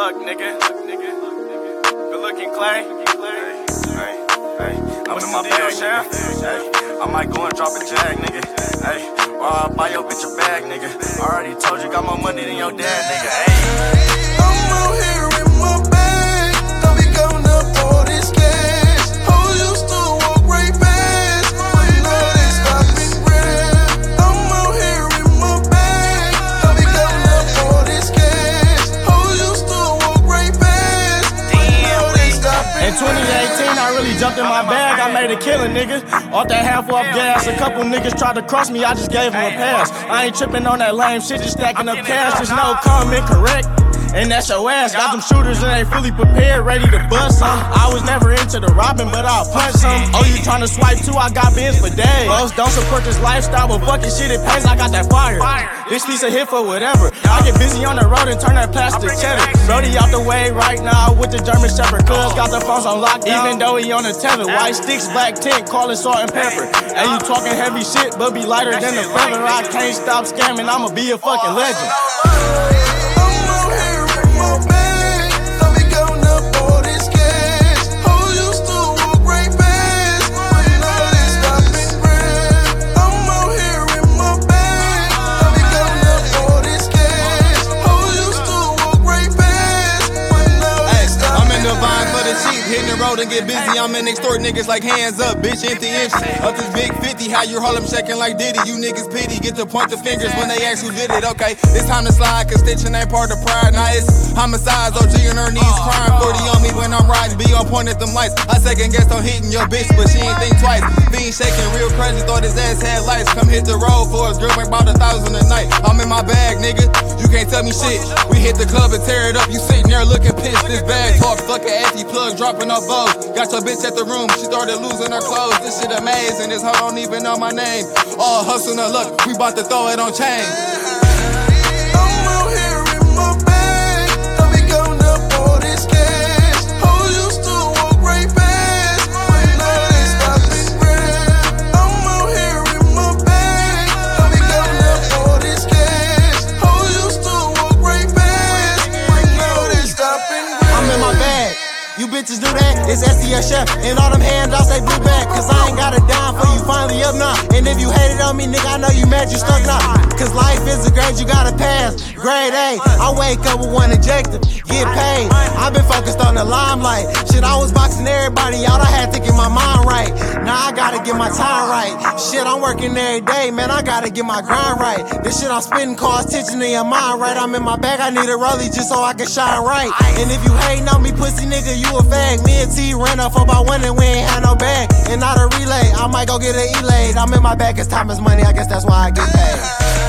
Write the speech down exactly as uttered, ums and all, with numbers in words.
luck, nigga. Good looking, Clay. Hey, hey, I'm in my bag, nigga. Hey, I might go and drop a jag, nigga. Hey, or I'll buy your bitch a bag, nigga. I already told you got more money than your dad, nigga. Hey, I'm out here in my bag, don't be counting up all this cash. Hoes used to walk right past, but now they stopping grab. I'm out here in my bag, don't be counting up all this cash. Hoes used to walk right past, but now they stopping In twenty eighteen, I really jumped in my bag, I made a killing, nigga. Off that half off gas, a couple niggas tried to cross me, I just gave them a pass. I ain't tripping on that lame shit, just stacking up cash, just no comment correct. And that's your ass, got them shooters and they fully prepared, ready to bust some. I was never into the robbing, but I'll punch some. Oh, you tryna swipe too? I got bins for days. Most don't support this lifestyle, but fucking shit, it pays, I got that fire. This piece a hit for whatever. I get busy on the road and turn that plastic cheddar. Brody out the way right now with the German Shepherd. Cuz got the phones on lockdown, even though he on the tether. White sticks, black tint, call it salt and pepper. And you talking heavy shit, but be lighter than the feather. I can't stop scamming, I'ma be a fucking legend. Hitting the road and get busy, I'm in extort niggas like hands up, bitch, empty empty. Up this big fifty, how you Harlem shaking like Diddy. You niggas pity, get to point the fingers when they ask who did it. Okay, it's time to slide, cause stitching ain't part of pride. Now it's homicides, O G on her knees crying. forty on me when I'm riding, be on point at them lights. I second guess on hitting your bitch, but she ain't think twice. Fiend shaking real crazy, thought his ass had lights. Come hit the road for us, girl, make about a thousand a night. I'm in my bag, nigga, you can't tell me shit. We hit the club and tear it up, you sitting there looking pissed. This bag talk, fuck a ass, he plug, dropping off bows. Got your bitch at the room, she started losing her clothes. This shit amazing, this hoe don't even know my name. All hustle and luck, we bout to throw it on chain. I'm out here in my bag, don't be counting up all this cash. Hoes used to walk right past, but now they stopping grab. I'm out here in my bag, don't be counting up all this cash. Hoes used to walk right past, but now they stopping grab. I'm in my bag. You bitches do that, it's S D S Chef. And all them handouts, they blue back. Cause I ain't got a dime for you, finally up now. And if you hated on me, nigga, I know you mad, you stuck now. Cause life is a grade, you gotta pass. Grade A, I wake up with one objective, get paid. I've been focused on the limelight. Shit, I was boxing everybody out, I had to get my mind right. Now I gotta get my time right. Shit, I'm working every day, man, I gotta get my grind right. This shit I'm spitting cause tension in your mind right. I'm in my bag, I need a rollie just so I can shine right. And if you hating on me, pussy nigga, you a fag. Me and T ran up about one and we ain't had no bag. And not a relay, I might go get an E-laid. I'm in my bag, cause time is money, I guess that's why I get paid.